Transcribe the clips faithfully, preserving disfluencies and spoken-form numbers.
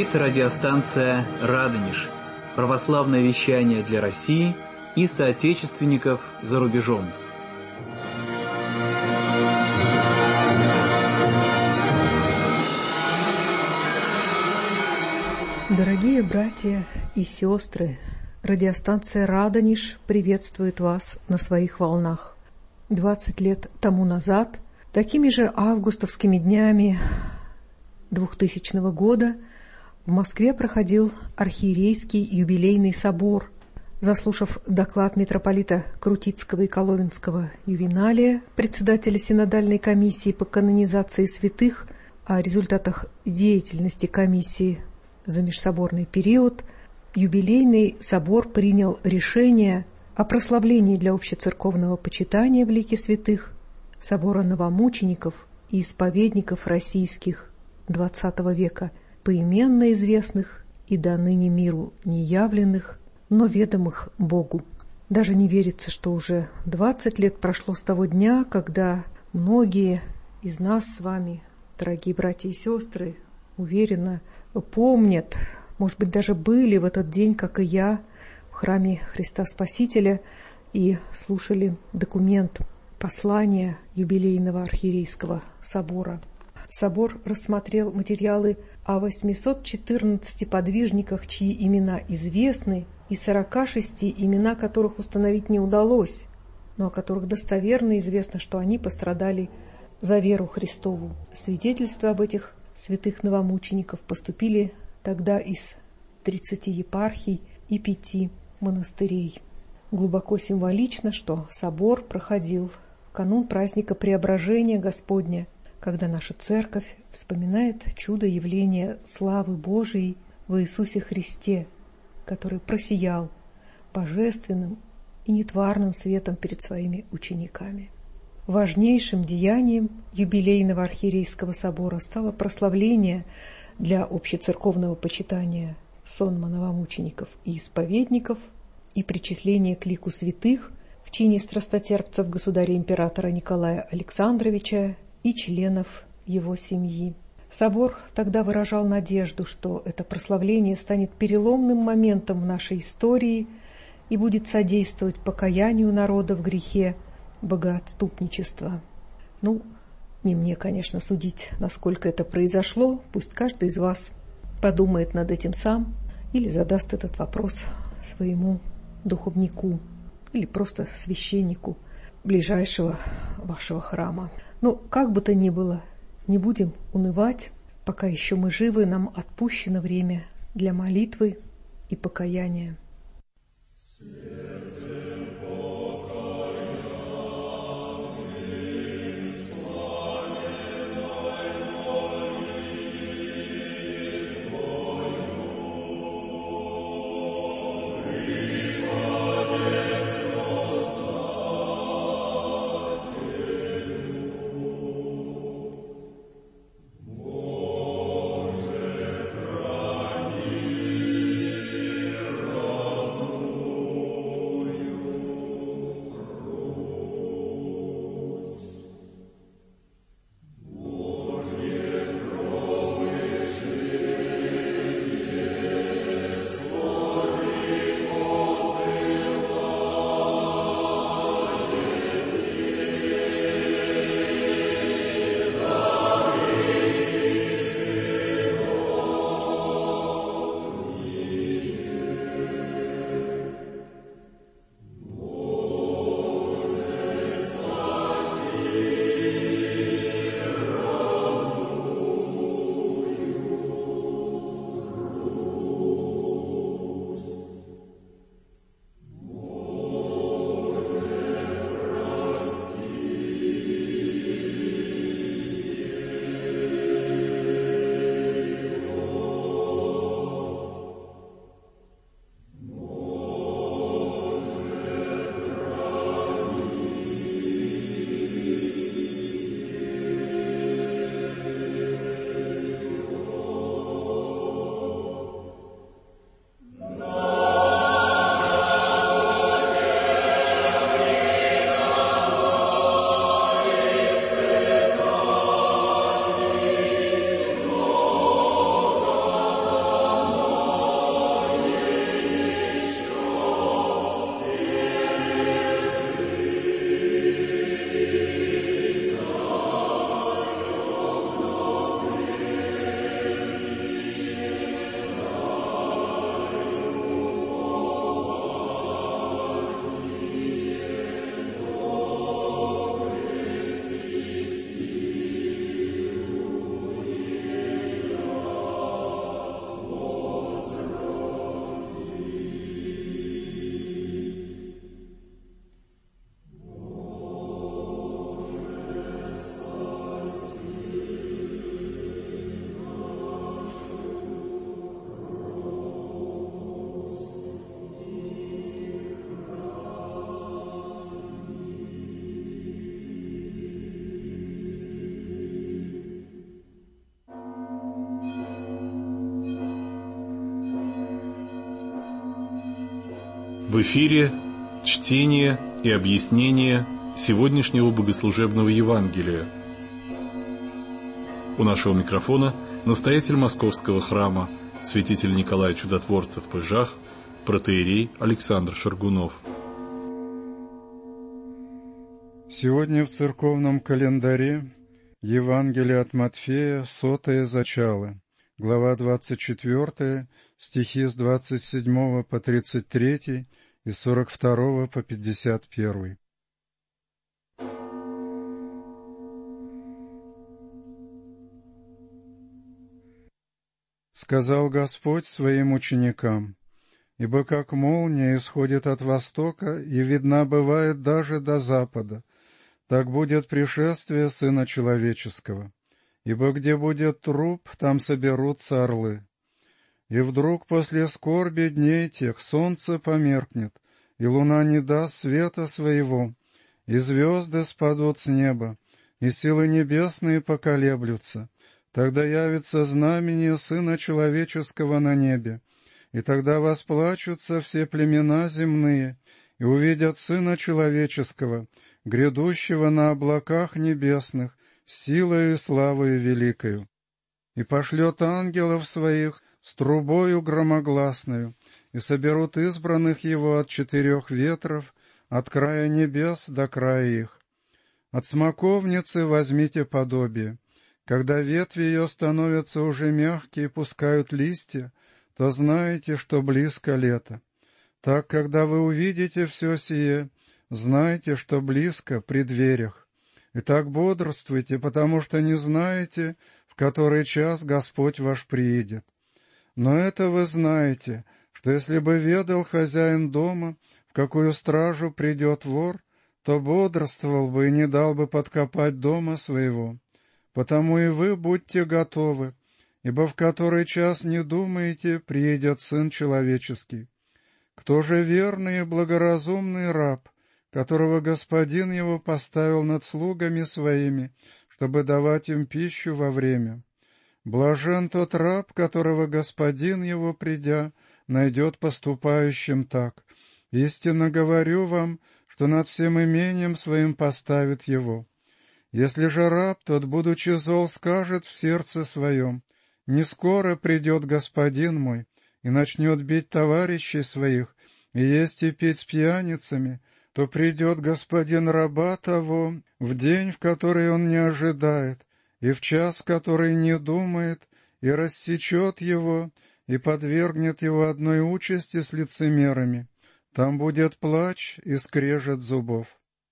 Это радиостанция «Радонеж», православное вещание для России и соотечественников за рубежом. Дорогие братья и сестры, радиостанция «Радонеж» приветствует вас на своих волнах. Двадцать лет тому назад, такими же августовскими днями двухтысячного года, в Москве проходил архиерейский юбилейный собор. Заслушав доклад митрополита Крутицкого и Коломенского Ювеналия, председателя синодальной комиссии по канонизации святых, о результатах деятельности комиссии за межсоборный период, юбилейный собор принял решение о прославлении для общецерковного почитания в лике святых собора новомучеников и исповедников российских двадцатого века, поименно известных и до ныне миру неявленных, но ведомых Богу. Даже не верится, что уже двадцать лет прошло с того дня, когда многие из нас с вами, дорогие братья и сестры, уверенно помнят, может быть, даже были в этот день, как и я, в храме Христа Спасителя и слушали документ послания юбилейного архиерейского собора. Собор рассмотрел материалы о восьмистах четырнадцати подвижниках, чьи имена известны, и сорока шести, имена которых установить не удалось, но о которых достоверно известно, что они пострадали за веру Христову. Свидетельства об этих святых новомучеников поступили тогда из тридцати епархий и пяти монастырей. Глубоко символично, что собор проходил в канун праздника Преображения Господня, когда наша Церковь вспоминает чудо явления славы Божией в Иисусе Христе, который просиял божественным и нетварным светом перед своими учениками. Важнейшим деянием юбилейного архиерейского собора стало прославление для общецерковного почитания сонма новомучеников и исповедников и причисление к лику святых в чине страстотерпцев государя-императора Николая Александровича и членов его семьи. Собор тогда выражал надежду, что это прославление станет переломным моментом в нашей истории и будет содействовать покаянию народа в грехе богоотступничества. Ну, не мне, конечно, судить, насколько это произошло. Пусть каждый из вас подумает над этим сам или задаст этот вопрос своему духовнику или просто священнику ближайшего вашего храма. Но как бы то ни было, не будем унывать, пока еще мы живы, нам отпущено время для молитвы и покаяния. В эфире чтение и объяснение сегодняшнего богослужебного Евангелия. У нашего микрофона настоятель Московского храма, святитель Николай Чудотворцев в Пыжах, протоиерей Александр Шаргунов. Сегодня в церковном календаре Евангелие от Матфея, сотое зачало, глава двадцать четвёртая, стихи с двадцать седьмого по тридцать третий и с сорок второго по пятьдесят первый. Сказал Господь своим ученикам: «Ибо как молния исходит от востока и видна бывает даже до запада, так будет пришествие Сына Человеческого. Ибо где будет труп, там соберутся орлы. И вдруг после скорби дней тех солнце померкнет, и луна не даст света своего, и звезды спадут с неба, и силы небесные поколеблются. Тогда явится знамение Сына Человеческого на небе, и тогда восплачутся все племена земные, и увидят Сына Человеческого, грядущего на облаках небесных, с силою и славою великою. И пошлет ангелов своих с трубою громогласною, и соберут избранных его от четырех ветров, от края небес до края их. От смоковницы возьмите подобие. Когда ветви ее становятся уже мягкие и пускают листья, то знаете, что близко лето. Так, когда вы увидите все сие, знайте, что близко при дверях. Итак, бодрствуйте, потому что не знаете, в который час Господь ваш приидет. Но это вы знаете, что если бы ведал хозяин дома, в какую стражу придет вор, то бодрствовал бы и не дал бы подкопать дома своего. Потому и вы будьте готовы, ибо в который час не думаете, приидет Сын Человеческий. Кто же верный и благоразумный раб, которого господин его поставил над слугами своими, чтобы давать им пищу во время? Блажен тот раб, которого господин его, придя, найдет поступающим так. Истинно говорю вам, что над всем имением своим поставит его. Если же раб тот, будучи зол, скажет в сердце своем: «Не скоро придет господин мой», и начнет бить товарищей своих, и есть и пить с пьяницами, то придет господин раба того в день, в который он не ожидает, и в час, в который не думает, и рассечет его, и подвергнет его одной участи с лицемерами. Там будет плач и скрежет зубов».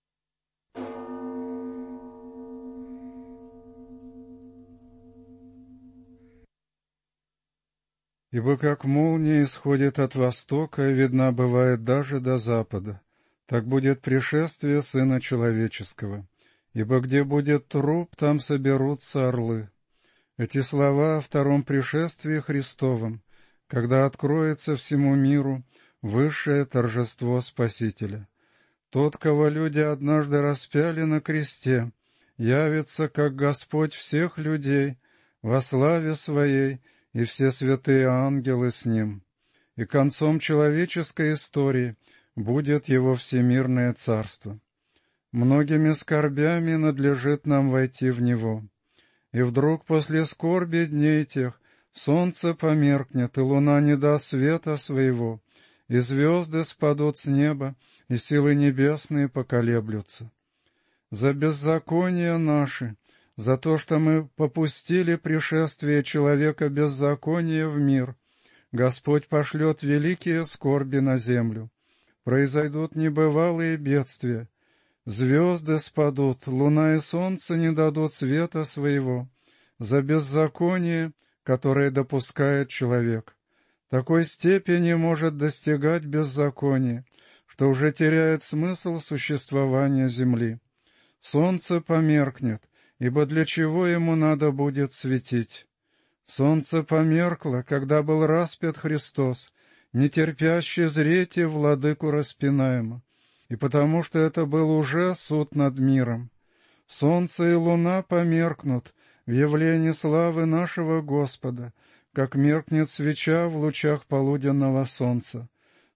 Ибо как молния исходит от востока и видна бывает даже до запада, так будет пришествие Сына Человеческого. Ибо где будет труп, там соберутся орлы. Эти слова о втором пришествии Христовом, когда откроется всему миру высшее торжество Спасителя. Тот, кого люди однажды распяли на кресте, явится, как Господь всех людей, во славе Своей, и все святые ангелы с Ним. И концом человеческой истории будет Его всемирное царство. Многими скорбями надлежит нам войти в Него. И вдруг после скорби дней тех солнце померкнет, и луна не даст света своего, и звезды спадут с неба, и силы небесные поколеблются. За беззакония наши, за то, что мы попустили пришествие человека беззакония в мир, Господь пошлет великие скорби на землю. Произойдут небывалые бедствия. Звезды спадут, луна и солнце не дадут света своего за беззаконие, которое допускает человек. Такой степени может достигать беззаконие, что уже теряет смысл существования земли. Солнце померкнет, ибо для чего ему надо будет светить? Солнце померкло, когда был распят Христос, нетерпящий зреть и владыку распинаемо, и потому что это был уже суд над миром. Солнце и луна померкнут в явлении славы нашего Господа, как меркнет свеча в лучах полуденного солнца.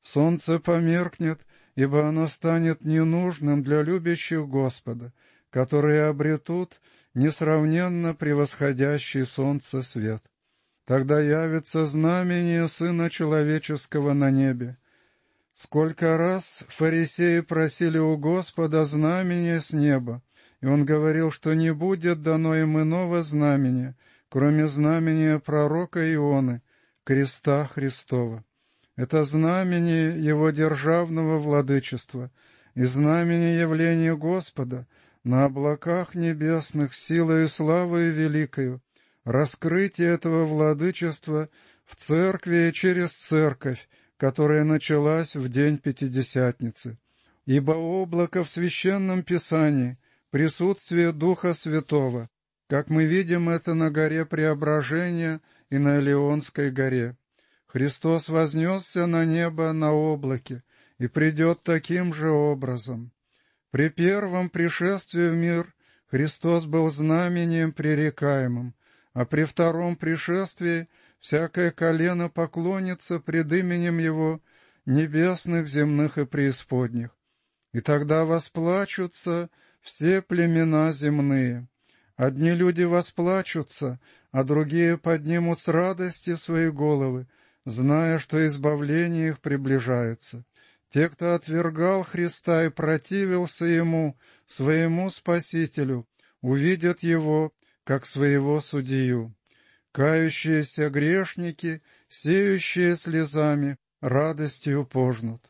солнце померкнет, ибо оно станет ненужным для любящих Господа, которые обретут несравненно превосходящий солнце свет. Тогда явится знамение Сына Человеческого на небе. Сколько раз фарисеи просили у Господа знамения с неба, и он говорил, что не будет дано им иного знамения, кроме знамения пророка Ионы, креста Христова. Это знамение его державного владычества и знамение явления Господа на облаках небесных силою и славою великою, раскрытие этого владычества в церкви и через церковь, которая началась в день Пятидесятницы. Ибо облако в Священном Писании — присутствие Духа Святого, как мы видим это на горе Преображения и на Илионской горе. Христос вознесся на небо на облаке и придет таким же образом. При первом пришествии в мир Христос был знамением пререкаемым, а при втором пришествии всякое колено поклонится пред именем Его небесных, земных и преисподних. И тогда восплачутся все племена земные. Одни люди восплачутся, а другие поднимут с радости свои головы, зная, что избавление их приближается. Те, кто отвергал Христа и противился Ему, своему Спасителю, увидят Его, как своего судью. Кающиеся грешники, сеющие слезами, радостью пожнут.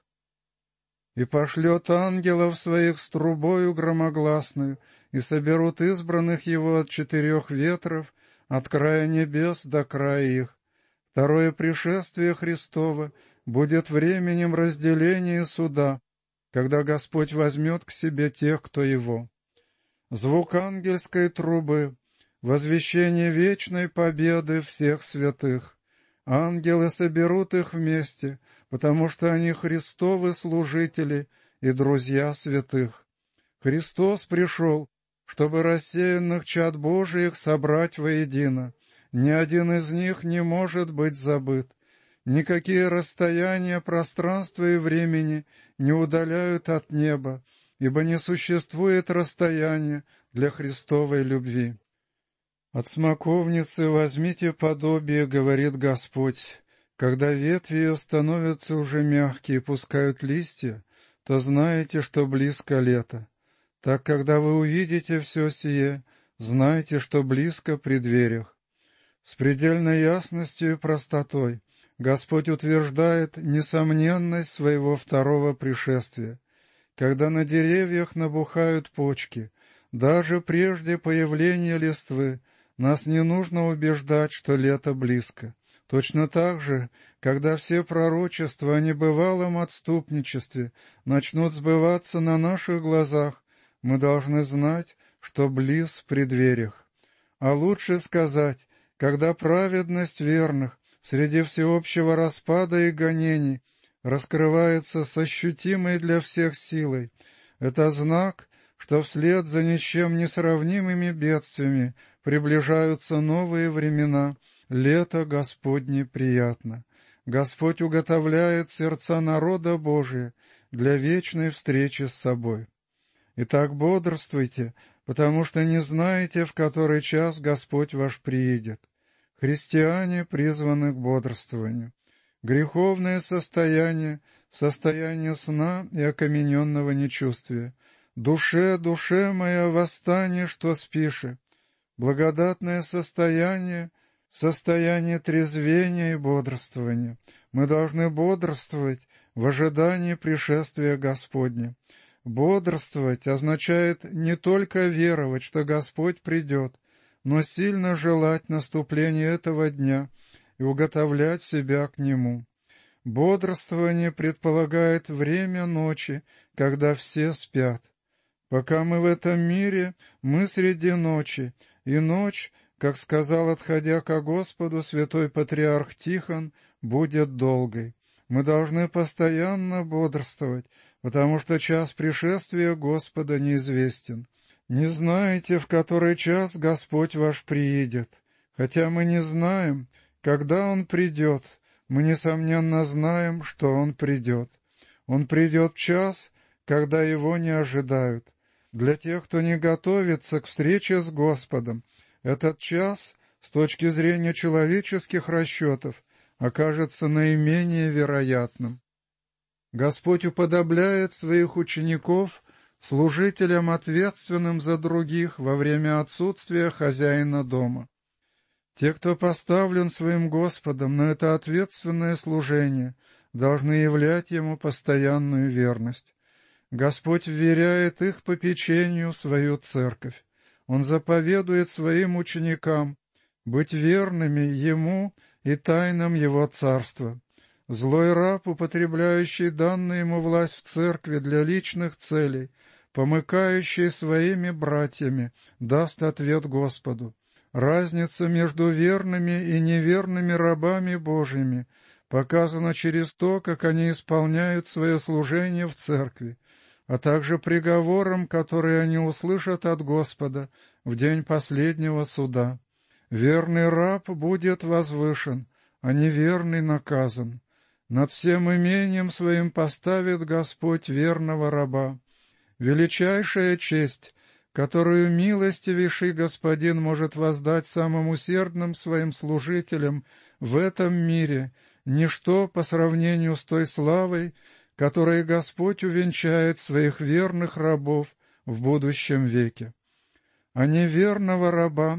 И пошлет ангелов своих с трубою громогласную, и соберут избранных Его от четырех ветров, от края небес до края их. Второе пришествие Христово будет временем разделения и суда, когда Господь возьмет к себе тех, кто Его. Звук ангельской трубы, возвещение вечной победы всех святых. Ангелы соберут их вместе, потому что они Христовы служители и друзья святых. Христос пришел, чтобы рассеянных чад Божиих собрать воедино. Ни один из них не может быть забыт. Никакие расстояния пространства и времени не удаляют от неба, ибо не существует расстояния для Христовой любви. «От смоковницы возьмите подобие, — говорит Господь, — когда ветви ее становятся уже мягкие и пускают листья, то знаете, что близко лето. Так, когда вы увидите все сие, знайте, что близко при дверях». С предельной ясностью и простотой Господь утверждает несомненность своего второго пришествия. Когда на деревьях набухают почки, даже прежде появления листвы, нас не нужно убеждать, что лето близко. Точно так же, когда все пророчества о небывалом отступничестве начнут сбываться на наших глазах, мы должны знать, что близ в преддвериях. А лучше сказать, когда праведность верных среди всеобщего распада и гонений раскрывается с ощутимой для всех силой, это знак, что вслед за ни с чем не сравнимыми бедствиями приближаются новые времена, лето Господне приятно. Господь уготовляет сердца народа Божия для вечной встречи с собой. Итак, бодрствуйте, потому что не знаете, в который час Господь ваш приидет. Христиане призваны к бодрствованию. Греховное состояние — состояние сна и окамененного нечувствия. «Душе, душе моя, восстань, что спиши». Благодатное состояние — состояние трезвения и бодрствования. Мы должны бодрствовать в ожидании пришествия Господня. Бодрствовать означает не только веровать, что Господь придет, но сильно желать наступления этого дня и уготовлять себя к Нему. Бодрствование предполагает время ночи, когда все спят. Пока мы в этом мире, мы среди ночи, и ночь, как сказал, отходя ко Господу святой патриарх Тихон, будет долгой. Мы должны постоянно бодрствовать, потому что час пришествия Господа неизвестен. Не знаете, в который час Господь ваш приидет. Хотя мы не знаем, когда Он придет, Мы, несомненно, знаем, что Он придет. Он придет в час, когда Его не ожидают. Для тех, кто не готовится к встрече с Господом, этот час, с точки зрения человеческих расчетов, окажется наименее вероятным. Господь уподобляет своих учеников служителям, ответственным за других во время отсутствия хозяина дома. Те, кто поставлен своим Господом на это ответственное служение, должны являть Ему постоянную верность. Господь вверяет их попечению свою церковь. Он заповедует своим ученикам быть верными Ему и тайнам Его царства. Злой раб, употребляющий данную ему власть в церкви для личных целей, помыкающий своими братьями, даст ответ Господу. Разница между верными и неверными рабами Божьими показана через то, как они исполняют свое служение в церкви, а также приговором, который они услышат от Господа в день последнего суда. Верный раб будет возвышен, а неверный наказан. Над всем имением своим поставит Господь верного раба. Величайшая честь, которую милостивейший Господин может воздать самым усердным своим служителям в этом мире, ничто по сравнению с той славой, которой Господь увенчает своих верных рабов в будущем веке. А неверного раба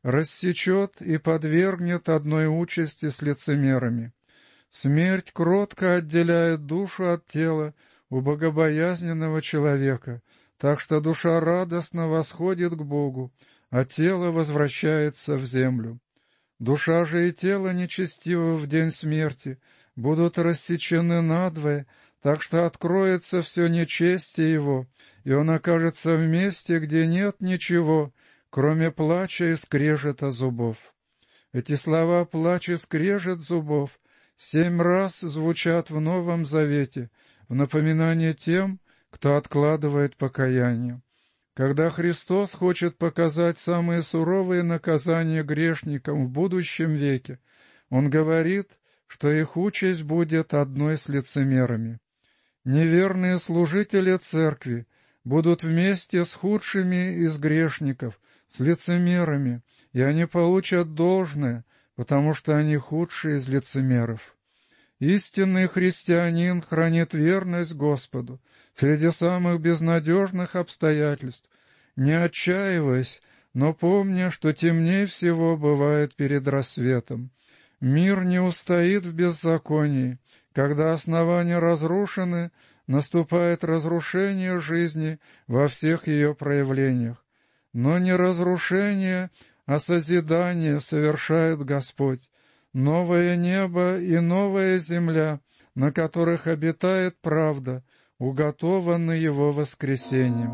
рассечет и подвергнет одной участи с лицемерами. Смерть кротко отделяет душу от тела у богобоязненного человека, так что душа радостно восходит к Богу, а тело возвращается в землю. Душа же и тело нечестивого в день смерти будут рассечены надвое, так что откроется все нечестие его, и он окажется в месте, где нет ничего, кроме плача и скрежета зубов. Эти слова «плач и скрежет зубов» семь раз звучат в Новом Завете в напоминание тем, кто откладывает покаяние. Когда Христос хочет показать самые суровые наказания грешникам в будущем веке, Он говорит, что их участь будет одной с лицемерами. Неверные служители церкви будут вместе с худшими из грешников, с лицемерами, и они получат должное, потому что они худшие из лицемеров. Истинный христианин хранит верность Господу среди самых безнадежных обстоятельств, не отчаиваясь, но помня, что темнее всего бывает перед рассветом. Мир не устоит в беззаконии. Когда основания разрушены, наступает разрушение жизни во всех ее проявлениях. Но не разрушение, а созидание совершает Господь. Новое небо и новая земля, на которых обитает правда, уготованы Его воскресением.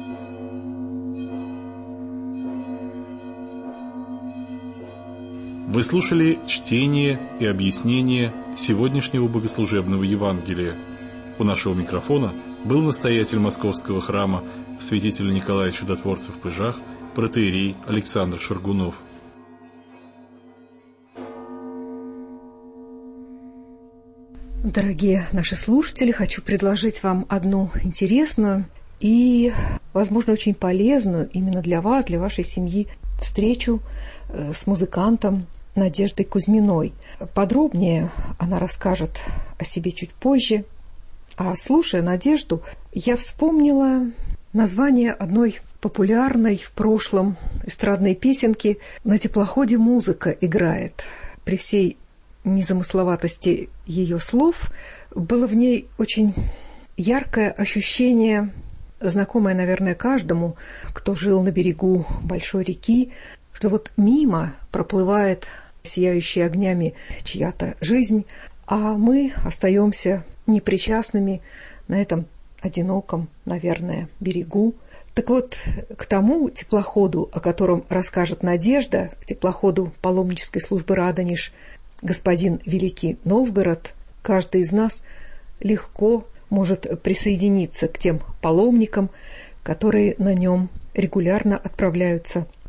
Вы слушали чтение и объяснение сегодняшнего богослужебного Евангелия. У нашего микрофона был настоятель Московского храма святитель Николай Чудотворцев в Пыжах, протоиерей Александр Шаргунов. Дорогие наши слушатели, хочу предложить вам одну интересную и, возможно, очень полезную именно для вас, для вашей семьи встречу с музыкантом Надеждой Кузьминой. Подробнее она расскажет о себе чуть позже. А слушая Надежду, я вспомнила название одной популярной в прошлом эстрадной песенки «На теплоходе музыка играет». При всей незамысловатости ее слов было в ней очень яркое ощущение, знакомое, наверное, каждому, кто жил на берегу большой реки, что вот мимо проплывает сияющая огнями чья-то жизнь, а мы остаемся непричастными на этом одиноком, наверное, берегу. Так вот, к тому теплоходу, о котором расскажет Надежда, к теплоходу паломнической службы «Радонеж», господин Великий Новгород, каждый из нас легко может присоединиться к тем паломникам, которые на нем регулярно отправляются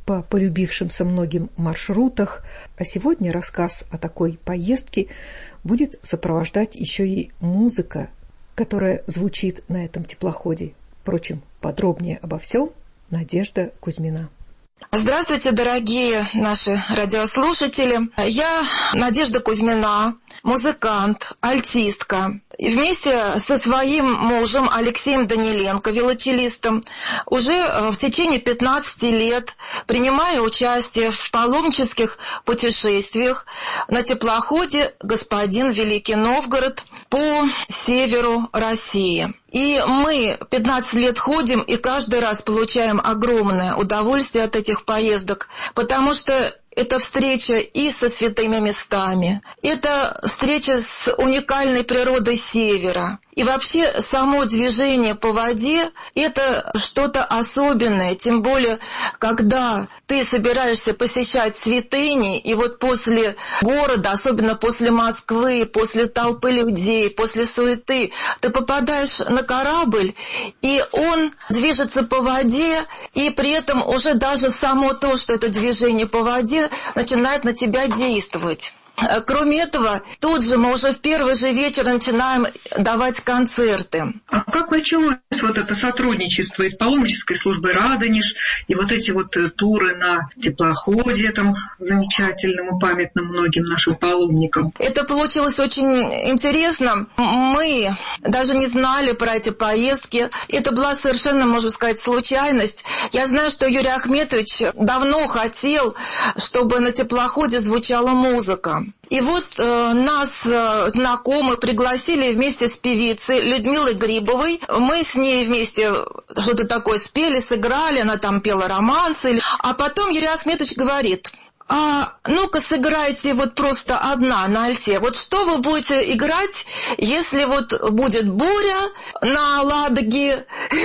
по полюбившимся многим маршрутах, а сегодня рассказ о такой поездке будет сопровождать еще и музыка, которая звучит на этом теплоходе. Впрочем, подробнее обо всем Надежда Кузьмина. Здравствуйте, дорогие наши радиослушатели. Я Надежда Кузьмина, музыкант, альтистка. И вместе со своим мужем Алексеем Даниленко, виолончелистом, уже в течение пятнадцати лет принимаю участие в паломнических путешествиях на теплоходе «Господин Великий Новгород» по северу России. И мы пятнадцать лет ходим и каждый раз получаем огромное удовольствие от этих поездок, потому что это встреча и со святыми местами, это встреча с уникальной природой севера. И вообще само движение по воде – это что-то особенное, тем более, когда ты собираешься посещать святыни, и вот после города, особенно после Москвы, после толпы людей, после суеты, ты попадаешь на корабль, и он движется по воде, и при этом уже даже само то, что это движение по воде, начинает на тебя действовать. Кроме этого, тут же мы уже в первый же вечер начинаем давать концерты. А как началось вот это сотрудничество и с паломнической службой «Радонеж», и вот эти вот туры на теплоходе, там, замечательным и памятным многим нашим паломникам? Это получилось очень интересно. Мы даже не знали про эти поездки. Это была совершенно, можно сказать, случайность. Я знаю, что Юрий Ахметович давно хотел, чтобы на теплоходе звучала музыка. И вот э, нас э, знакомые пригласили вместе с певицей Людмилой Грибовой. Мы с ней вместе что-то такое спели, сыграли, она там пела романсы. А потом Юрий Ахметович говорит: а ну-ка сыграйте вот просто одна на альте. Вот что вы будете играть, если вот будет буря на Ладоге,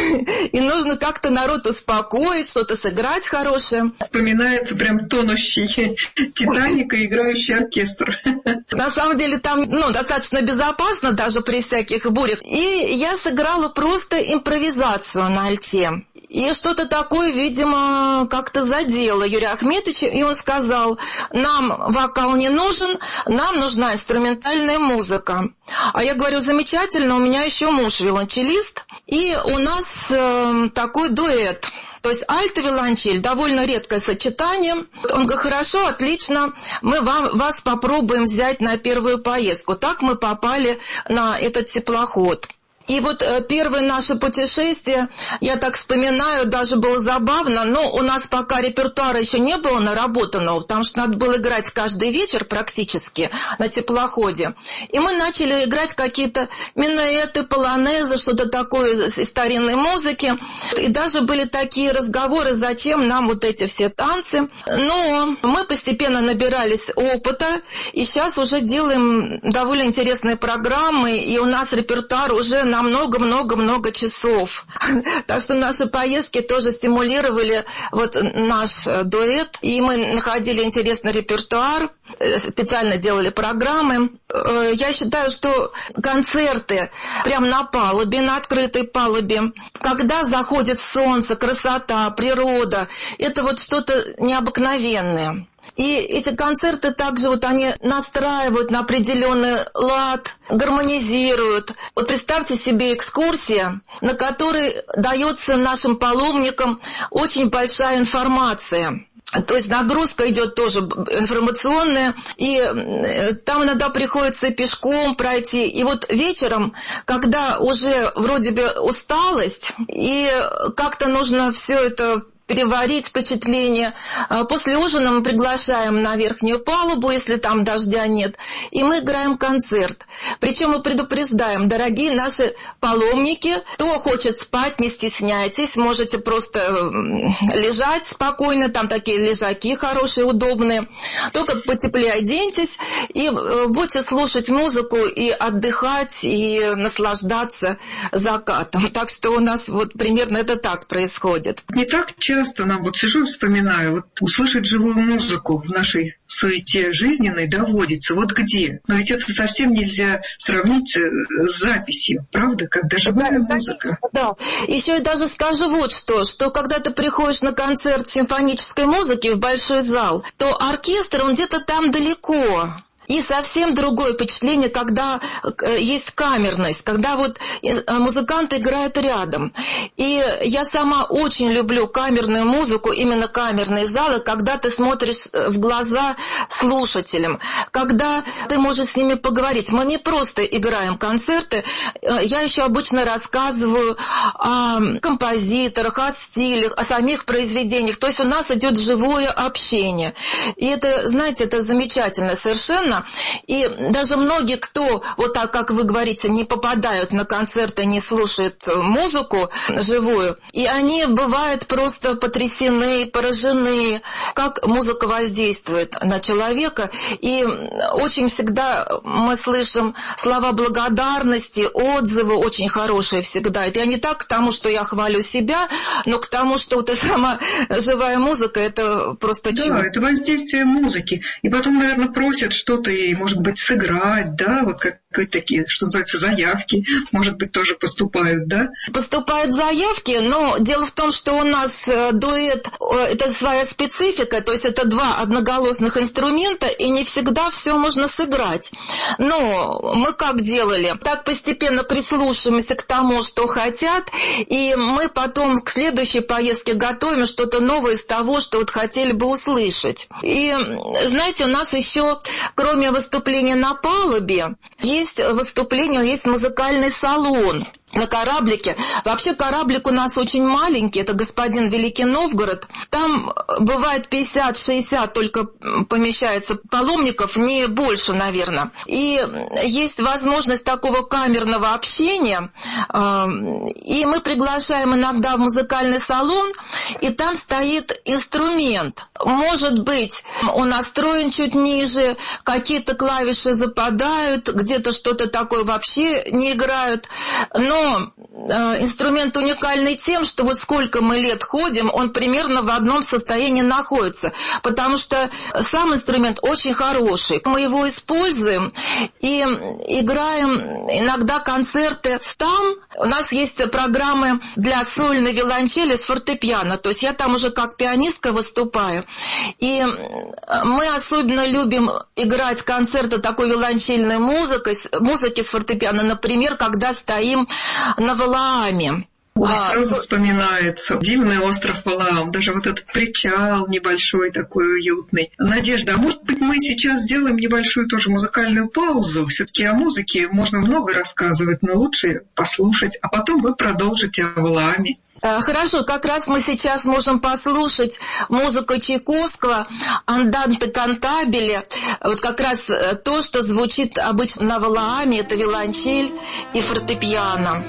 и нужно как-то народ успокоить, что-то сыграть хорошее. Вспоминается прям тонущий Титаник и играющий оркестр. На самом деле там ну, достаточно безопасно, даже при всяких бурях. И я сыграла просто импровизацию на альте. И что-то такое, видимо, как-то задело Юрия Ахметовича, и он сказал: нам вокал не нужен, нам нужна инструментальная музыка. А я говорю: замечательно, у меня еще муж виолончелист, и у нас э, такой дуэт. То есть альто-виолончель, довольно редкое сочетание. Он говорит: хорошо, отлично, мы вам, вас попробуем взять на первую поездку. Так мы попали на этот теплоход. И вот э, первое наше путешествие, я так вспоминаю, даже было забавно, но у нас пока репертуара еще не было наработанного, потому что надо было играть каждый вечер практически на теплоходе. И мы начали играть какие-то минуэты, полонезы, что-то такое из старинной музыки. И даже были такие разговоры, зачем нам вот эти все танцы. Но мы постепенно набирались опыта, и сейчас уже делаем довольно интересные программы, и у нас репертуар уже на много-много-много часов. Так что наши поездки тоже стимулировали вот наш дуэт, и мы находили интересный репертуар, специально делали программы. Я считаю, что концерты прямо на палубе, на открытой палубе, когда заходит солнце, красота, природа, это вот что-то необыкновенное. И эти концерты также вот они настраивают на определенный лад, гармонизируют. Вот представьте себе экскурсия, на которой дается нашим паломникам очень большая информация. То есть нагрузка идет тоже информационная, и там иногда приходится пешком пройти. И вот вечером, когда уже вроде бы усталость, и как-то нужно все это переварить впечатление. После ужина мы приглашаем на верхнюю палубу, если там дождя нет, и мы играем концерт. Причем мы предупреждаем: дорогие наши паломники, кто хочет спать, не стесняйтесь, можете просто лежать спокойно, там такие лежаки хорошие, удобные. Только потеплее оденьтесь и будете слушать музыку и отдыхать, и наслаждаться закатом. Так что у нас вот примерно это так происходит. Не так часто часто нам, вот сижу и вспоминаю, вот услышать живую музыку в нашей суете жизненной доводится. Вот где? Но ведь это совсем нельзя сравнить с записью, правда? Когда живая да, музыка. Конечно, да. Еще я даже скажу вот что, что когда ты приходишь на концерт симфонической музыки в большой зал, то оркестр, он где-то там далеко. И совсем другое впечатление, когда есть камерность, когда вот музыканты играют рядом. И я сама очень люблю камерную музыку, именно камерные залы, когда ты смотришь в глаза слушателям, когда ты можешь с ними поговорить. Мы не просто играем концерты, я еще обычно рассказываю о композиторах, о стилях, о самих произведениях. То есть у нас идет живое общение. И это, знаете, это замечательно совершенно. И даже многие, кто, вот так, как вы говорите, не попадают на концерты, не слушают музыку живую, и они бывают просто потрясены, поражены, как музыка воздействует на человека. И очень всегда мы слышим слова благодарности, отзывы очень хорошие всегда. Это я не так к тому, что я хвалю себя, но к тому, что вот эта сама живая музыка, это просто чудо. Да, это воздействие музыки. И потом, наверное, просят что-то и, может быть, сыграть, да, вот как такие, что называется, заявки, может быть, тоже поступают, да? Поступают заявки, но дело в том, что у нас дуэт – это своя специфика, то есть это два одноголосных инструмента, и не всегда все можно сыграть. Но мы как делали? Так постепенно прислушиваемся к тому, что хотят, и мы потом к следующей поездке готовим что-то новое из того, что вот хотели бы услышать. И, знаете, у нас еще, кроме выступления на палубе, есть выступление, есть музыкальный салон на кораблике. Вообще кораблик у нас очень маленький, это господин Великий Новгород. Там бывает пятьдесят-шестьдесят только помещается паломников, не больше, наверное. И есть возможность такого камерного общения. И мы приглашаем иногда в музыкальный салон, и там стоит инструмент. Может быть, он настроен чуть ниже, какие-то клавиши западают, где-то что-то такое вообще не играют. Но инструмент уникальный тем, что вот сколько мы лет ходим, он примерно в одном состоянии находится, потому что сам инструмент очень хороший. Мы его используем и играем иногда концерты там. У нас есть программы для сольной виолончели с фортепиано, то есть я там уже как пианистка выступаю. И мы особенно любим играть концерты такой виолончельной музыкой, музыки с фортепиано, например, когда стоим на Валааме. Ой, а, сразу вспоминается дивный остров Валаам, даже вот этот причал небольшой, такой уютный. Надежда, а может быть мы сейчас сделаем небольшую тоже музыкальную паузу? Все-таки о музыке можно много рассказывать, но лучше послушать, а потом вы продолжите о Валааме. Хорошо, как раз мы сейчас можем послушать музыку Чайковского, анданте кантабиле, вот как раз то, что звучит обычно на Валааме, это виолончель и фортепиано.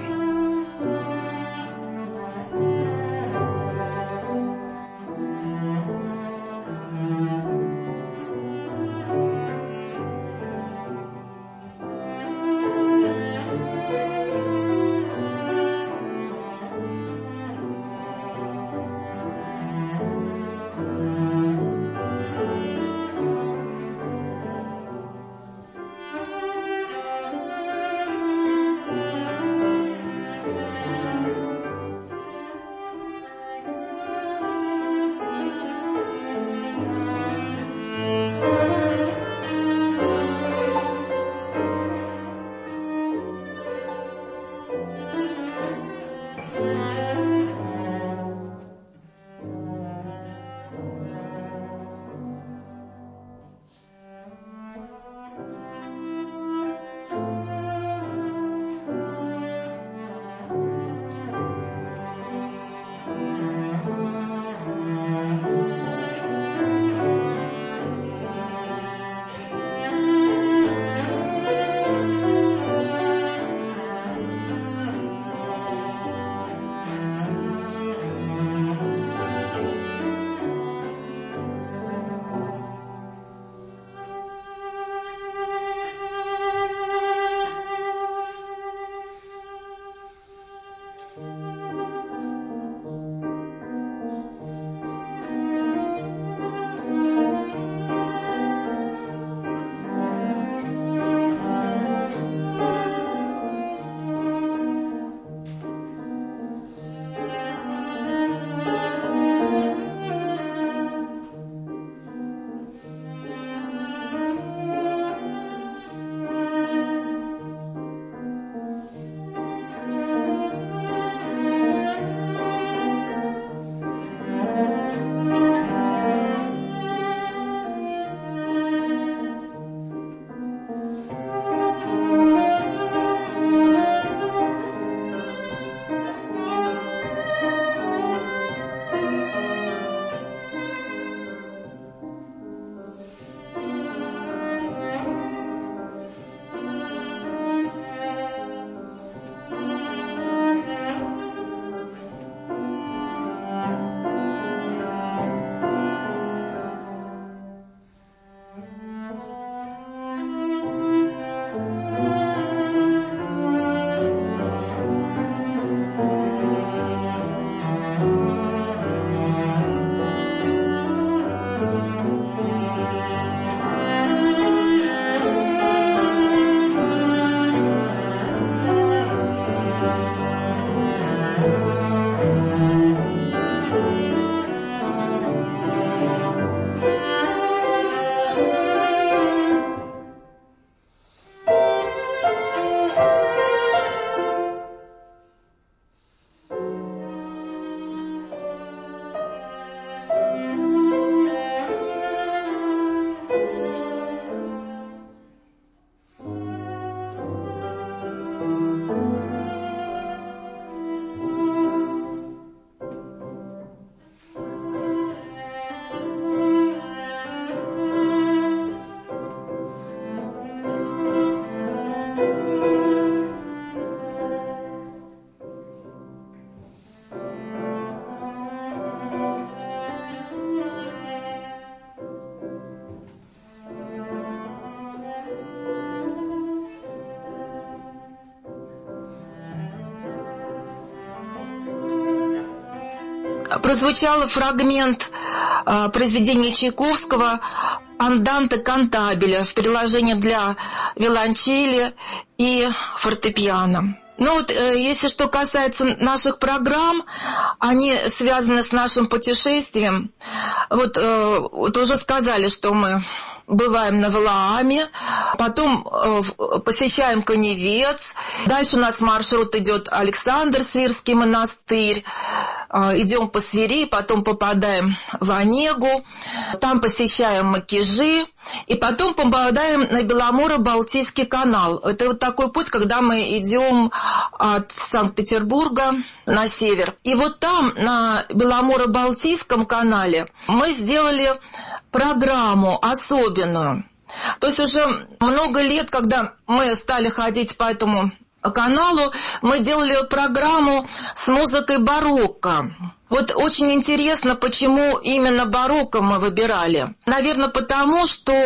прозвучал фрагмент э, произведения Чайковского «Анданте кантабеля» в переложении для виолончели и фортепиано. Ну вот, э, если что касается наших программ, они связаны с нашим путешествием. Вот, э, вот уже сказали, что мы бываем на Валааме, потом э, посещаем Каневец. Дальше у нас маршрут идет Александр Свирский монастырь. Э, идем по Свири, потом попадаем в Онегу. Там посещаем Макежи. И потом попадаем на Беломоро-Балтийский канал. Это вот такой путь, когда мы идем от Санкт-Петербурга на север. И вот там, на Беломоро-Балтийском канале, мы сделали программу особенную. То есть уже много лет, когда мы стали ходить по этому каналу, мы делали программу с музыкой барокко. Вот очень интересно, почему именно барокко мы выбирали. Наверное, потому что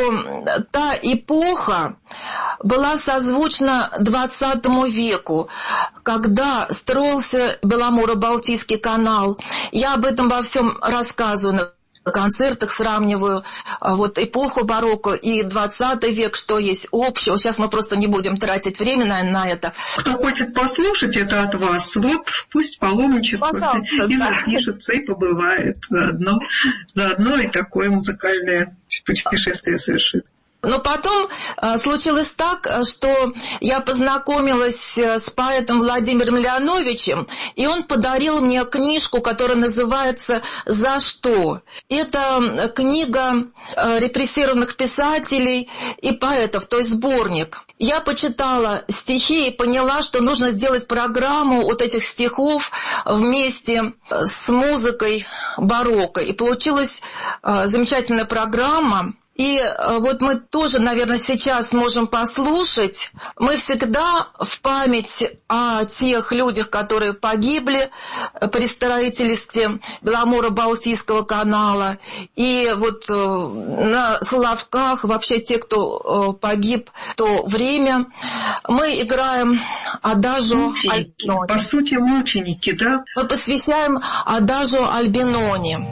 та эпоха была созвучна двадцатому веку, когда строился Беломоро-Балтийский канал. Я об этом во всем рассказываю на концертах, сравниваю вот эпоху барокко и двадцатый век, что есть общего. Сейчас мы просто не будем тратить время на, на это. Кто хочет послушать это от вас, вот пусть паломничество и да. запишется, и побывает заодно, заодно и такое музыкальное путешествие совершит. Но потом э, случилось так, что я познакомилась с поэтом Владимиром Леоновичем, и он подарил мне книжку, которая называется «За что?». Это книга э, репрессированных писателей и поэтов, то есть сборник. Я почитала стихи и поняла, что нужно сделать программу вот этих стихов вместе с музыкой барокко. И получилась э, замечательная программа. И вот мы тоже, наверное, сейчас можем послушать. Мы всегда в память о тех людях, которые погибли при строительстве Беломоро-Балтийского канала. И вот на Соловках вообще те, кто погиб в то время, мы играем адажу Альбинони. По сути, мученики, да? Мы посвящаем адажу Альбинони.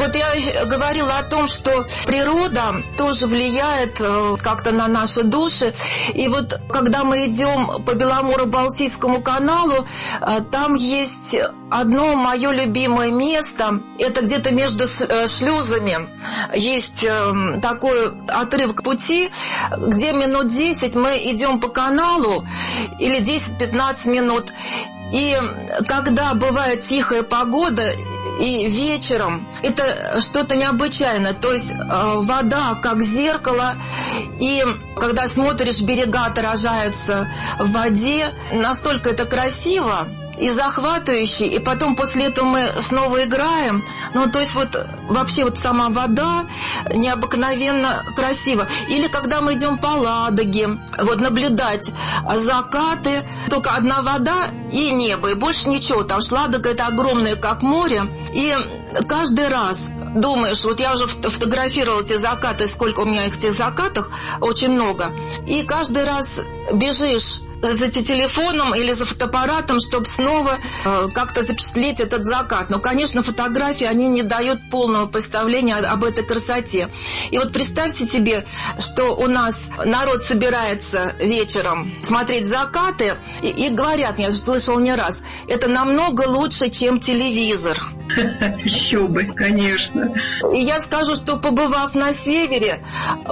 Вот я говорила о том, что природа тоже влияет как-то на наши души. И вот когда мы идем по Беломоро-Балтийскому каналу, там есть одно мое любимое место. Это где-то между шлюзами. Есть такой отрывок пути, где минут десять мы идем по каналу, или десять-пятнадцать минут. И когда бывает тихая погода, и вечером, это что-то необычайное. То есть вода как зеркало, и когда смотришь, берега отражаются в воде, настолько это красиво и захватывающий, и потом после этого мы снова играем. Ну, то есть вот вообще вот сама вода необыкновенно красива. Или когда мы идем по Ладоге, вот наблюдать закаты, только одна вода и небо, и больше ничего. Потому что Ладога — это огромное, как море, и каждый раз думаешь, вот я уже фотографировала эти закаты, сколько у меня их в этих закатах, очень много, и каждый раз бежишь за телефоном или за фотоаппаратом, чтобы снова э, как-то запечатлеть этот закат. Но, конечно, фотографии, они не дают полного представления об этой красоте. И вот представьте себе, что у нас народ собирается вечером смотреть закаты, и, и говорят, я слышала не раз, это намного лучше, чем телевизор. Еще бы, конечно. И я скажу, что, побывав на севере,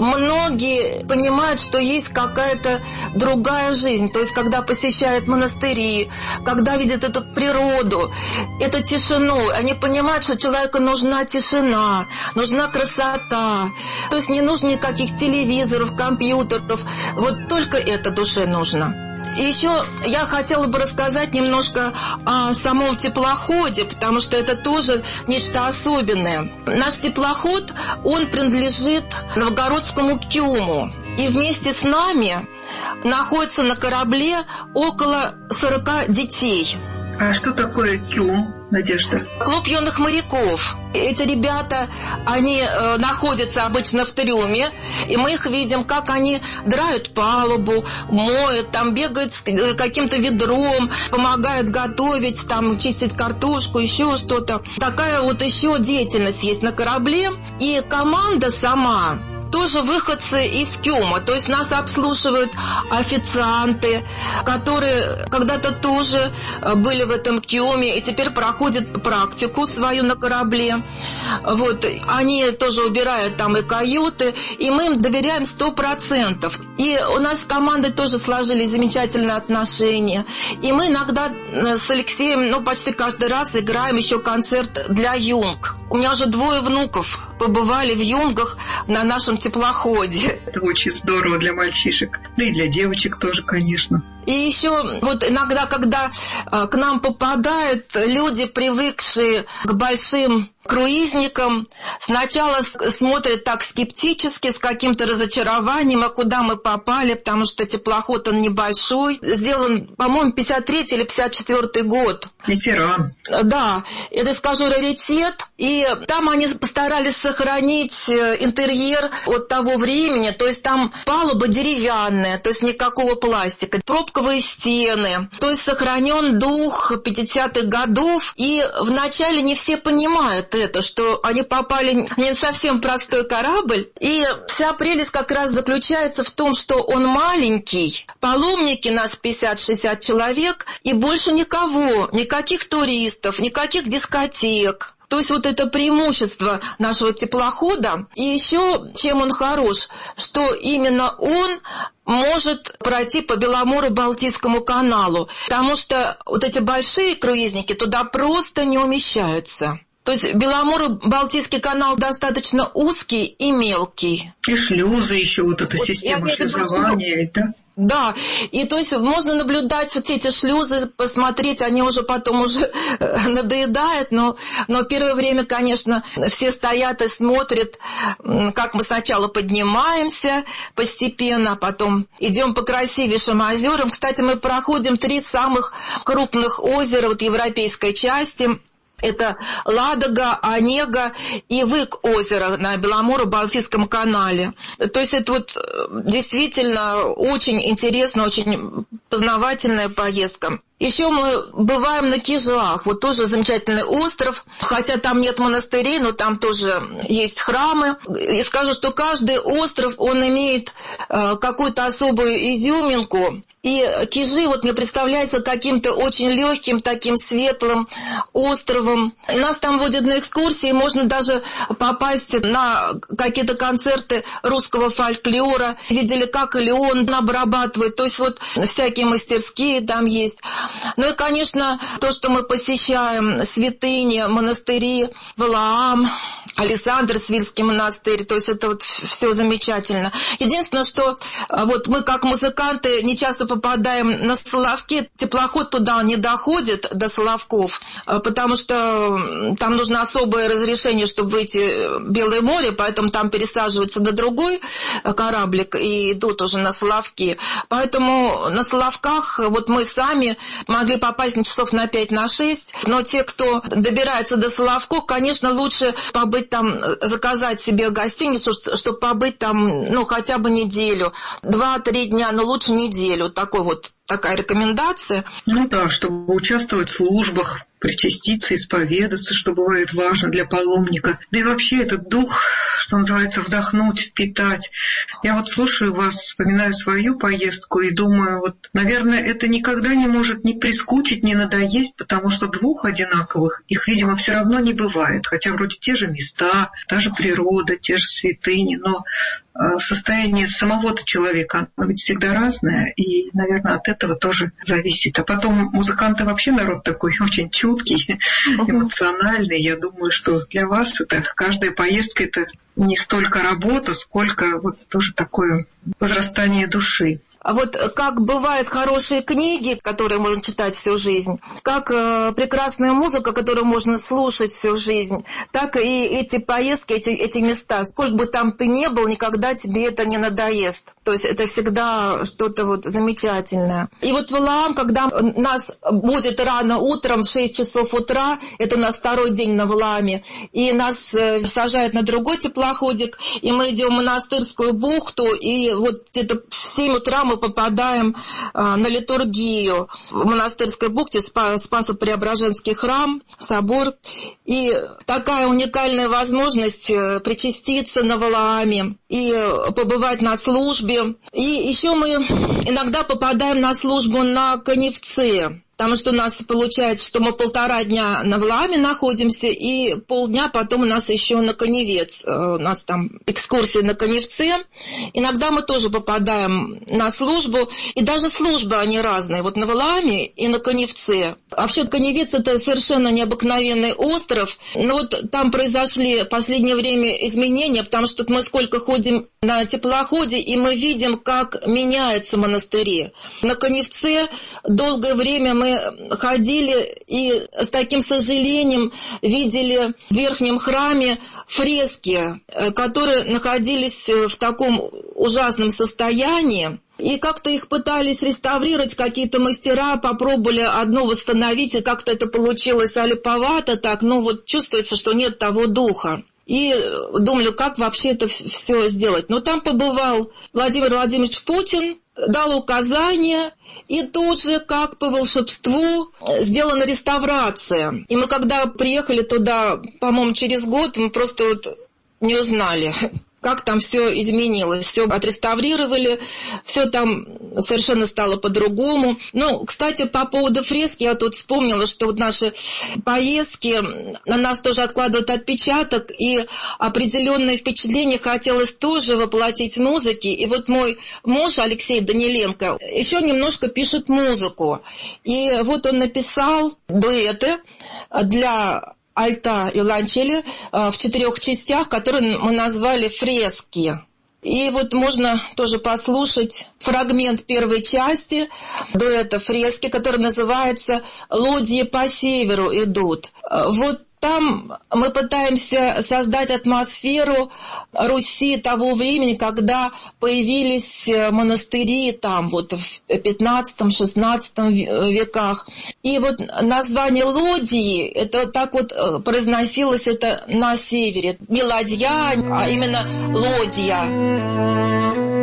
многие понимают, что есть какая-то другая жизнь. То есть, когда посещают монастыри, когда видят эту природу, эту тишину, они понимают, что человеку нужна тишина, нужна красота. То есть, не нужно никаких телевизоров, компьютеров. Вот только это душе нужно. И еще я хотела бы рассказать немножко о самом теплоходе, потому что это тоже нечто особенное. Наш теплоход, он принадлежит Новгородскому КЮМу. И вместе с нами находится на корабле около сорока детей. А что такое КЮМ, Надежда? Клуб юных моряков. Эти ребята, они э, находятся обычно в трюме, и мы их видим, как они драят палубу, моют, там бегают с каким-то ведром, помогают готовить, там чистить картошку, еще что-то. Такая вот еще деятельность есть на корабле. И команда сама тоже выходцы из КЮМа, то есть нас обслуживают официанты, которые когда-то тоже были в этом КЮМе и теперь проходят практику свою на корабле. Вот, они тоже убирают там и каюты, и мы им доверяем сто процентов. И у нас с командой тоже сложились замечательные отношения. И мы иногда с Алексеем, ну, почти каждый раз играем еще концерт для юнг. У меня уже двое внуков побывали в юнгах на нашем теплоходе. Это очень здорово для мальчишек. Да и для девочек тоже, конечно. И еще вот иногда, когда к нам попадают люди, привыкшие к большим круизникам, сначала смотрят так скептически, с каким-то разочарованием, а куда мы попали, потому что теплоход, он небольшой. Сделан, по-моему, пятьдесят третий или пятьдесят четвёртый год. Ветеран. Да, это, скажу, раритет. И там они постарались сохранить интерьер от того времени, то есть там палуба деревянная, то есть никакого пластика, пробковые стены, то есть сохранен дух пятидесятых годов. И вначале не все понимают это, что они попали не совсем простой корабль. И вся прелесть как раз заключается в том, что он маленький, паломники нас пятьдесят-шестьдесят человек, и больше никого, никаких туристов, никаких дискотек. То есть вот это преимущество нашего теплохода. И еще чем он хорош, что именно он может пройти по Беломоро-Балтийскому каналу, потому что вот эти большие круизники туда просто не умещаются. То есть Беломоро-Балтийский канал достаточно узкий и мелкий. И шлюзы еще, вот эта вот система шлюзования, да? Да, и то есть можно наблюдать вот эти шлюзы, посмотреть, они уже потом уже надоедают, но, но первое время, конечно, все стоят и смотрят, как мы сначала поднимаемся постепенно, а потом идем по красивейшим озерам. Кстати, мы проходим три самых крупных озера вот европейской части. Это Ладога, Онега и Вык озеро на Беломоро-Балтийском канале. То есть это вот действительно очень интересно, очень познавательная поездка. Еще мы бываем на Кижах, вот тоже замечательный остров, хотя там нет монастырей, но там тоже есть храмы. И скажу, что каждый остров, он имеет э, какую-то особую изюминку. И Кижи вот мне представляется каким-то очень легким, таким светлым островом. И нас там водят на экскурсии, можно даже попасть на какие-то концерты русского фольклора. Видели, как Леон обрабатывает, то есть вот всякие мастерские там есть. Ну и, конечно, то, что мы посещаем, святыни, монастыри, Валаам, Александр-Свильский монастырь, то есть это вот все замечательно. Единственное, что вот мы как музыканты не часто попадаем на Соловки, теплоход туда не доходит, до Соловков, потому что там нужно особое разрешение, чтобы выйти в Белое море, поэтому там пересаживаются на другой кораблик и идут уже на Соловки. Поэтому на Соловках вот мы сами могли попасть на часов на пять, на шесть, но те, кто добирается до Соловков, конечно, лучше побыть там, заказать себе гостиницу, чтобы побыть там, ну, хотя бы неделю, два-три дня, но лучше неделю. Такой вот, такая рекомендация. Ну да, чтобы участвовать в службах, причаститься, исповедаться, что бывает важно для паломника. Да и вообще этот дух, что называется, вдохнуть, впитать. Я вот слушаю вас, вспоминаю свою поездку и думаю, вот, наверное, это никогда не может ни прискучить, ни надоесть, потому что двух одинаковых, их, видимо, все равно не бывает. Хотя вроде те же места, та же природа, те же святыни, но состояние самого-то человека, оно ведь всегда разное, и, наверное, от этого тоже зависит. А потом музыканты вообще народ такой очень чуткий, эмоциональный. Я думаю, что для вас это каждая поездка — это не столько работа, сколько вот тоже такое возрастание души. А вот как бывают хорошие книги, которые можно читать всю жизнь, как э, прекрасная музыка, которую можно слушать всю жизнь, так и эти поездки, эти, эти места. Сколько бы там ты ни был, никогда тебе это не надоест. То есть это всегда что-то вот замечательное. И вот Валаам, когда нас будет рано утром, в шесть часов утра, это у нас второй день на Валааме, и нас э, сажают на другой теплоходик, и мы идем в Монастырскую бухту, и вот где-то в семь утра мы попадаем а, на литургию в Монастырской бухте, Спасо-Преображенский храм, собор. И такая уникальная возможность причаститься на Валааме и побывать на службе. И еще мы иногда попадаем на службу на Коневце. Потому что у нас получается, что мы полтора дня на Валааме находимся, и полдня потом у нас еще на Коневец. У нас там экскурсия на Коневце. Иногда мы тоже попадаем на службу, и даже службы они разные. Вот на Валааме и на Коневце. Вообще Коневец — это совершенно необыкновенный остров. Но вот там произошли в последнее время изменения, потому что мы сколько ходим на теплоходе, и мы видим, как меняются монастыри. На Коневце долгое время мы ходили и с таким сожалением видели в верхнем храме фрески, которые находились в таком ужасном состоянии. И как-то их пытались реставрировать, какие-то мастера попробовали одну восстановить, и как-то это получилось аляповато так, но вот чувствуется, что нет того духа. И думали, как вообще это все сделать. Но там побывал Владимир Владимирович Путин, дал указания, и тут же, как по волшебству, сделана реставрация. И мы когда приехали туда, по-моему, через год, мы просто вот не узнали, как там все изменилось. Все отреставрировали, все там совершенно стало по-другому. Ну, кстати, по поводу фрески, я тут вспомнила, что вот наши поездки на нас тоже откладывают отпечаток, и определенное впечатление хотелось тоже воплотить в музыке. И вот мой муж Алексей Даниленко еще немножко пишет музыку. И вот он написал дуэты для альта и виолончели в четырех частях, которые мы назвали «Фрески». И вот можно тоже послушать фрагмент первой части дуэта «Фрески», который называется «Лодьи по северу идут». Вот Там мы пытаемся создать атмосферу Руси того времени, когда появились монастыри там вот в пятнадцатом-шестнадцатом веках. И вот название Лодии, это так вот произносилось это на севере. Не ладья, а именно Лодья.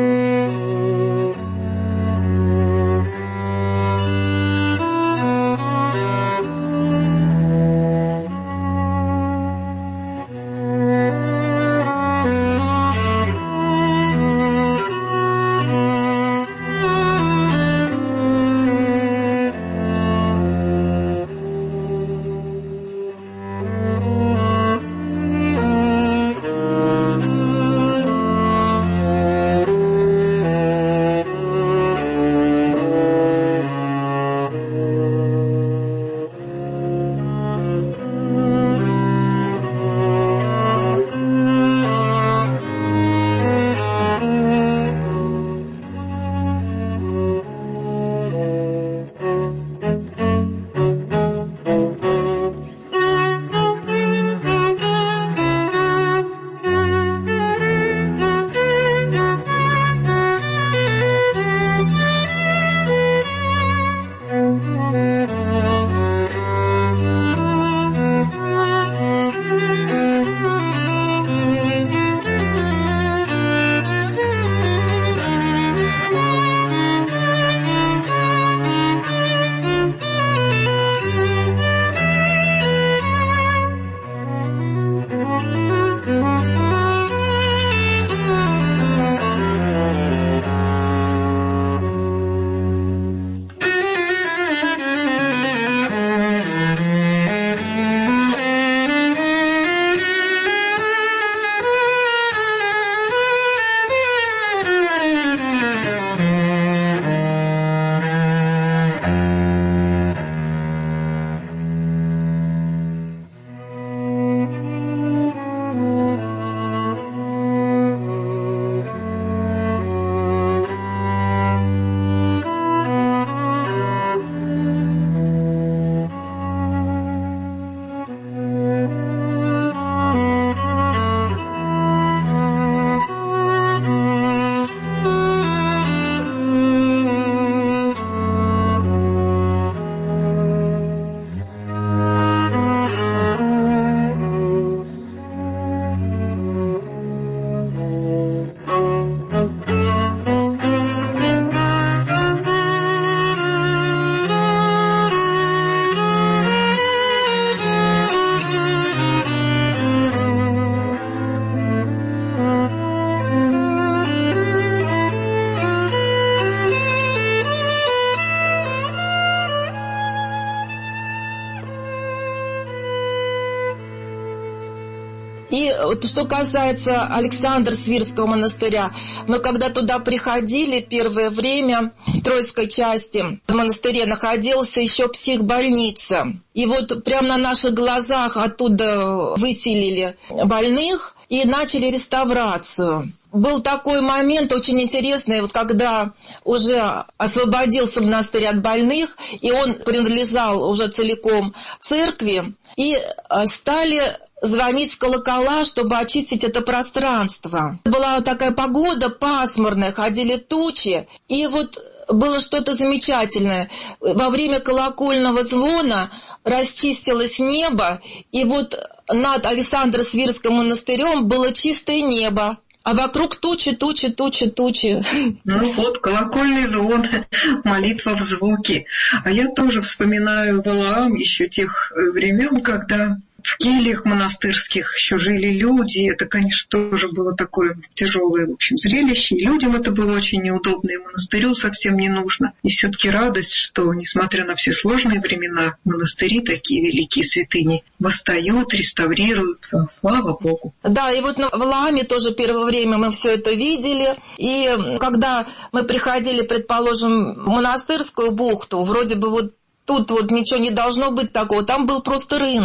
И что касается Александро-Свирского монастыря, мы когда туда приходили первое время, в Троицкой части, в монастыре находилась еще психбольница. И вот прямо на наших глазах оттуда выселили больных и начали реставрацию. Был такой момент очень интересный, вот когда уже освободился монастырь от больных, и он принадлежал уже целиком церкви, и стали звонить в колокола, чтобы очистить это пространство. Была такая погода пасмурная, ходили тучи, и вот было что-то замечательное. Во время колокольного звона расчистилось небо, и вот над Александро-Свирским монастырем было чистое небо. А вокруг тучи, тучи, тучи, тучи. Ну вот, колокольный звон, молитва в звуке. А я тоже вспоминаю Валаам еще тех времен, когда в кельях монастырских еще жили люди. Это, конечно, тоже было такое тяжелое, в общем, зрелище. И людям это было очень неудобно, и монастырю совсем не нужно. И все-таки радость, что, несмотря на все сложные времена, монастыри, такие великие святыни, восстают, реставрируются. Слава Богу. Да, и вот в Валааме тоже первое время мы все это видели. И когда мы приходили, предположим, в монастырскую бухту, вроде бы вот тут вот ничего не должно быть такого, там был просто рынок.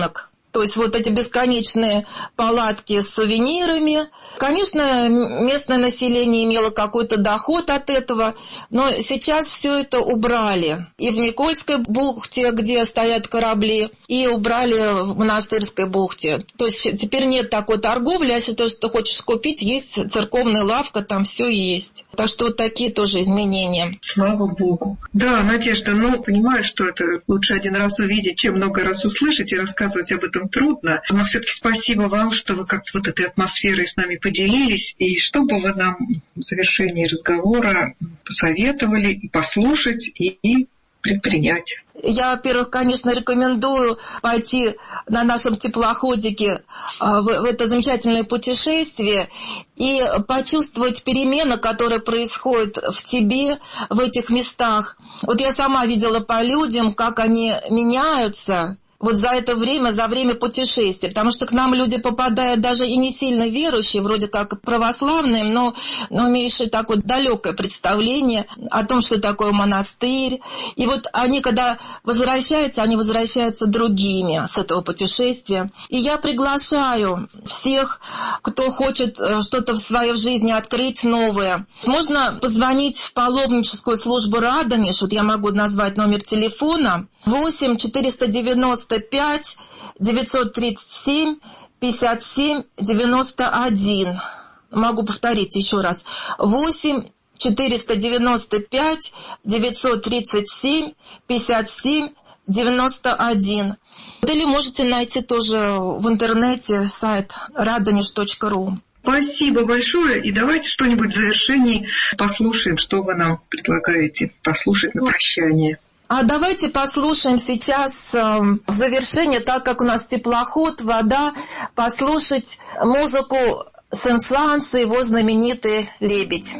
То есть вот эти бесконечные палатки с сувенирами. Конечно, местное население имело какой-то доход от этого, но сейчас все это убрали. И в Никольской бухте, где стоят корабли, и убрали в Монастырской бухте. То есть теперь нет такой торговли, а если то, что ты хочешь купить, есть церковная лавка, там все есть. Так что вот такие тоже изменения. Слава Богу. Да, Надежда, ну, понимаю, что это лучше один раз увидеть, чем много раз услышать, и рассказывать об этом трудно. Но все-таки спасибо вам, что вы как-то вот этой атмосферой с нами поделились. И что бы вы нам в завершении разговора посоветовали и послушать, и предпринять? Я, во-первых, конечно, рекомендую пойти на нашем теплоходике в, в это замечательное путешествие и почувствовать перемены, которые происходят в тебе в этих местах. Вот я сама видела по людям, как они меняются вот за это время, за время путешествия. Потому что к нам люди попадают даже и не сильно верующие, вроде как православные, но, но имеющие такое далекое представление о том, что такое монастырь. И вот они, когда возвращаются, они возвращаются другими с этого путешествия. И я приглашаю всех, кто хочет что-то в своей жизни открыть новое. Можно позвонить в паломническую службу «Радонеж». Вот я могу назвать номер телефона. восемь четыреста девяносто пять девятьсот тридцать семь пятьдесят семь девяносто один. Могу повторить еще раз. восемь четыреста девяносто пять девятьсот тридцать семь пятьдесят семь девяносто один. Или можете найти тоже в интернете сайт радонеж точка ру. Спасибо большое. И давайте что-нибудь в завершении послушаем, что вы нам предлагаете послушать на прощание. А давайте послушаем сейчас э, в завершение, так как у нас теплоход, вода, послушать музыку Сен-Санса и его знаменитый «Лебедь».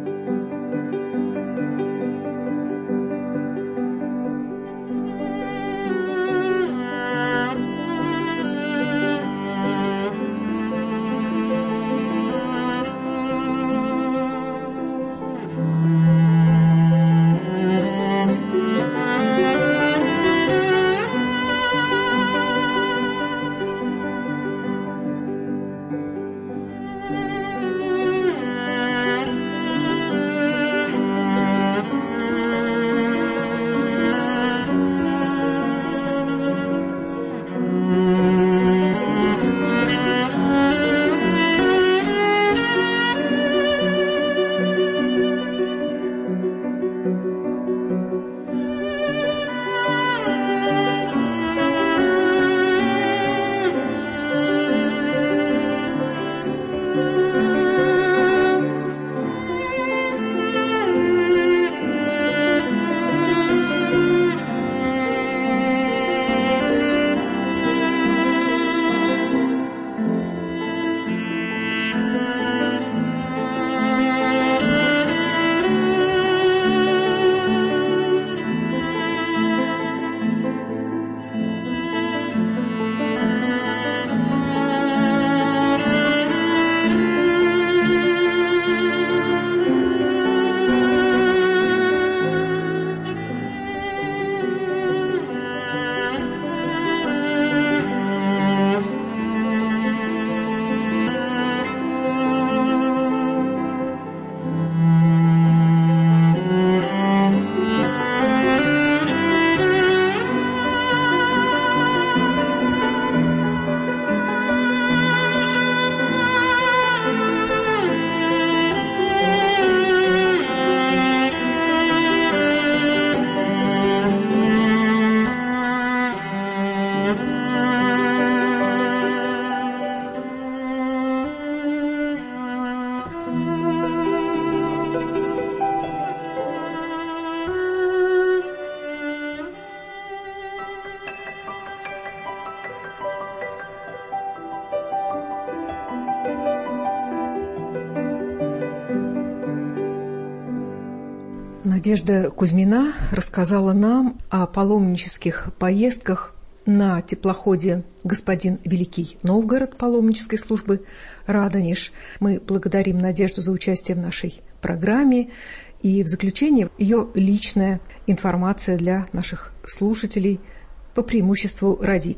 Надежда Кузьмина рассказала нам о паломнических поездках на теплоходе «Господин Великий Новгород» паломнической службы «Радонеж». Мы благодарим Надежду за участие в нашей программе. И в заключение ее личная информация для наших слушателей, по преимуществу родителей.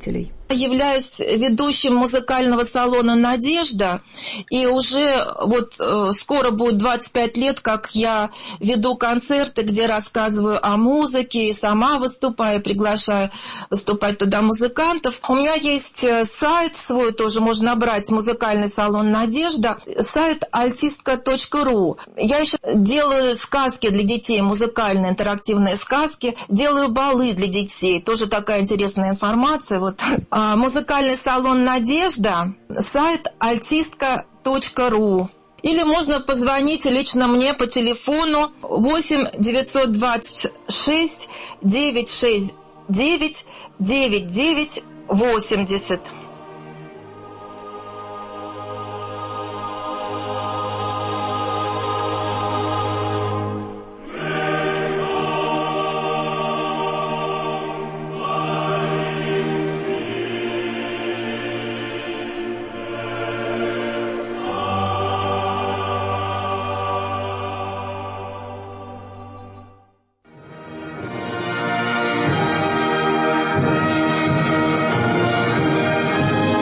являюсь ведущим музыкального салона «Надежда», и уже вот э, скоро будет двадцать пять лет, как я веду концерты, где рассказываю о музыке, и сама выступаю, приглашаю выступать туда музыкантов. У меня есть сайт свой, тоже можно набрать «Музыкальный салон «Надежда», сайт альтистка точка ру. Я еще делаю сказки для детей, музыкальные интерактивные сказки, делаю балы для детей, тоже такая интересная информация. Вот. Музыкальный салон «Надежда», сайт альтистка точка ру. Или можно позвонить лично мне по телефону восемь девятьсот двадцать шесть девятьсот шестьдесят девять девяносто девять восемьдесят.